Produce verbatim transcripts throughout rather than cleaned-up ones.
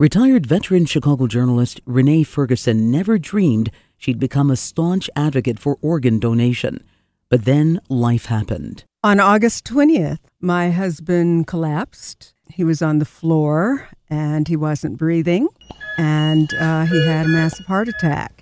Retired veteran Chicago journalist Renee Ferguson never dreamed she'd become a staunch advocate for organ donation. But then life happened. On August twentieth, my husband collapsed. He was on the floor and he wasn't breathing, and uh, he had a massive heart attack.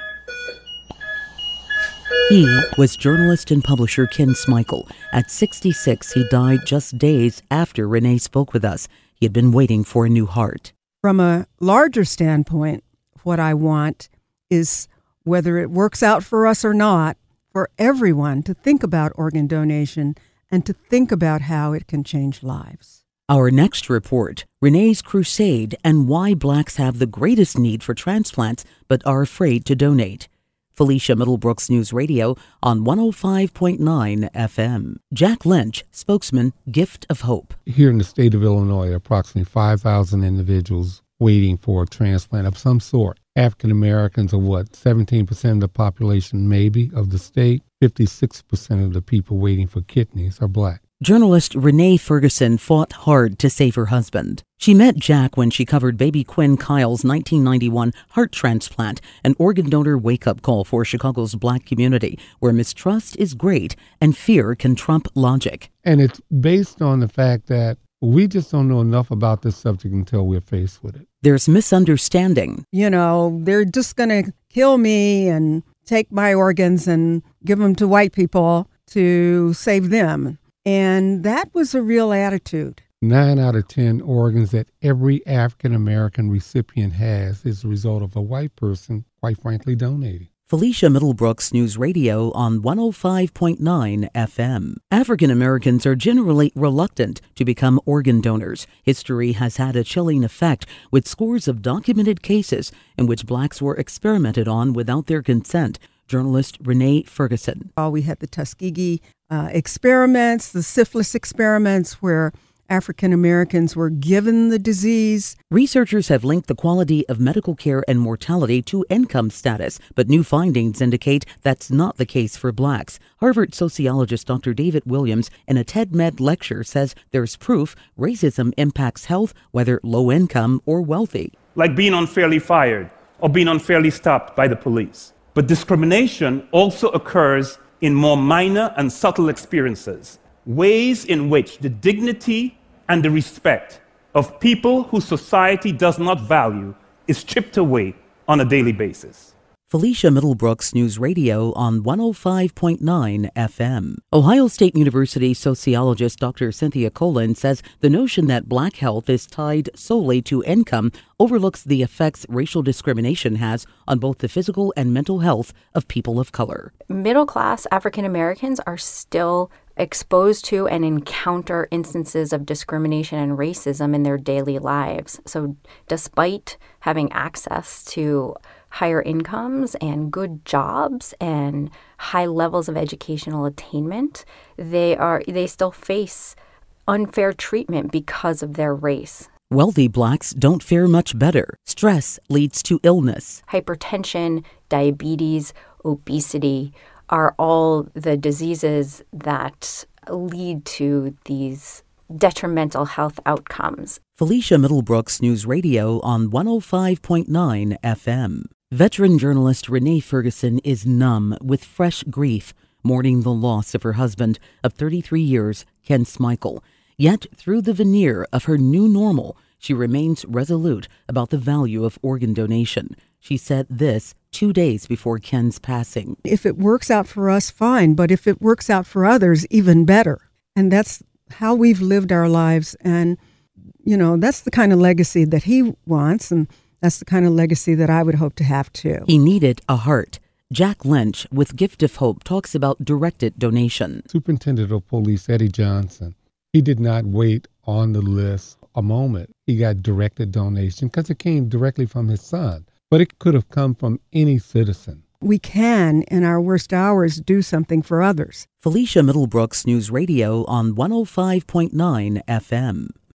He was journalist and publisher Ken Smikle. At sixty-six, he died just days after Renee spoke with us. He had been waiting for a new heart. From a larger standpoint, what I want is, whether it works out for us or not, for everyone to think about organ donation and to think about how it can change lives. Our next report, Renee's crusade and why blacks have the greatest need for transplants but are afraid to donate. Felicia Middlebrooks News Radio on one oh five point nine F M. Jack Lynch, spokesman, Gift of Hope. Here in the state of Illinois, approximately five thousand individuals waiting for a transplant of some sort. African Americans are what, seventeen percent of the population maybe of the state? fifty-six percent of the people waiting for kidneys are black. Journalist Renee Ferguson fought hard to save her husband. She met Jack when she covered baby Quinn Kyle's nineteen ninety-one heart transplant, an organ donor wake-up call for Chicago's black community, where mistrust is great and fear can trump logic. And it's based on the fact that we just don't know enough about this subject until we're faced with it. There's misunderstanding. You know, they're just going to kill me and take my organs and give them to white people to save them. And that was a real attitude. Nine out of ten organs that every African-American recipient has is a result of a white person, quite frankly, donating. Felicia Middlebrooks News Radio on one oh five point nine F M. African Americans are generally reluctant to become organ donors. History has had a chilling effect, with scores of documented cases in which blacks were experimented on without their consent. Journalist Renee Ferguson. Oh, we had the Tuskegee uh, experiments, the syphilis experiments, where African Americans were given the disease. Researchers have linked the quality of medical care and mortality to income status, but new findings indicate that's not the case for blacks. Harvard sociologist Doctor David Williams, in a TED-Med lecture, says there's proof racism impacts health, whether low income or wealthy. Like being unfairly fired or being unfairly stopped by the police. But discrimination also occurs in more minor and subtle experiences, ways in which the dignity and the respect of people whose society does not value is chipped away on a daily basis. Felicia Middlebrooks News Radio on one oh five point nine F M. Ohio State University sociologist Doctor Cynthia Colin says the notion that black health is tied solely to income overlooks the effects racial discrimination has on both the physical and mental health of people of color. Middle-class African Americans are still exposed to and encounter instances of discrimination and racism in their daily lives. So despite having access to higher incomes and good jobs and high levels of educational attainment, they are they still face unfair treatment because of their race. Wealthy blacks don't fare much better. Stress leads to illness. Hypertension, diabetes, obesity are all the diseases that lead to these detrimental health outcomes. Felicia Middlebrooks News Radio on one oh five point nine F M. Veteran journalist Renee Ferguson is numb with fresh grief, mourning the loss of her husband of thirty-three years, Ken Smikle. Yet, through the veneer of her new normal, she remains resolute about the value of organ donation. She said this two days before Ken's passing. If it works out for us, fine, but if it works out for others, even better. And that's how we've lived our lives. And, you know, that's the kind of legacy that he wants, and that's the kind of legacy that I would hope to have too. He needed a heart. Jack Lynch with Gift of Hope talks about directed donation. Superintendent of Police Eddie Johnson, he did not wait on the list a moment. He got directed donation because it came directly from his son, but it could have come from any citizen. We can, in our worst hours, do something for others. Felicia Middlebrooks News Radio on one oh five point nine F M.